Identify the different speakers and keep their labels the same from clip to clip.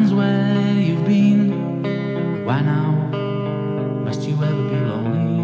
Speaker 1: times where you've been. Why now must you ever be lonely?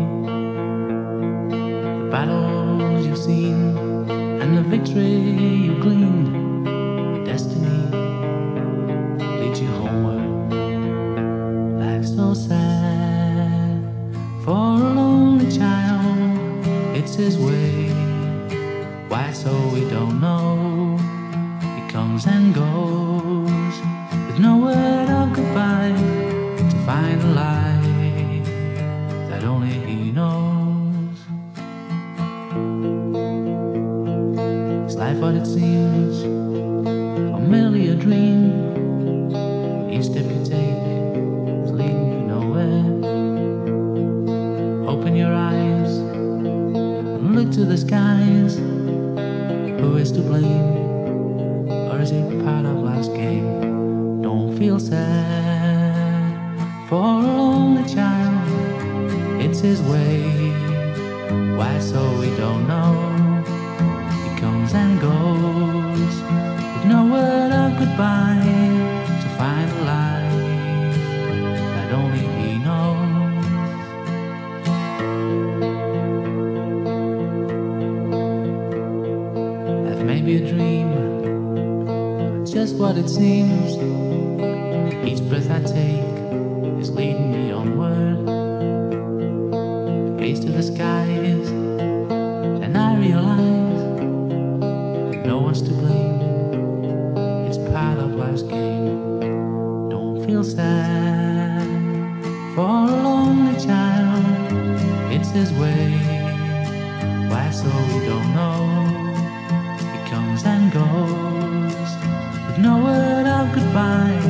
Speaker 1: The battles you've seen and the victory you gleaned, destiny leads you homeward. Life's so sad for a lonely child, it's his way. Why so we don't know? He comes and goes with no word of goodbye, to find a life that only he knows. Is life what it seems, or merely a dream? Each step you take is leading you nowhere. Open your eyes and look to the skies. Who is to blame? Or is it part of life's game? Don't feel sad for a lonely child, it's his way. Why so we don't know? He comes and goes with no word of goodbye, to find a life that only he knows. Life may be a dream, just what it seems. Each breath I take is leading me onward. I gaze to the skies and I realize that no one's to blame. It's part of life's game. Don't feel sad for a lonely child, it's his way. Why so we don't know? He comes and goes with no word of goodbye,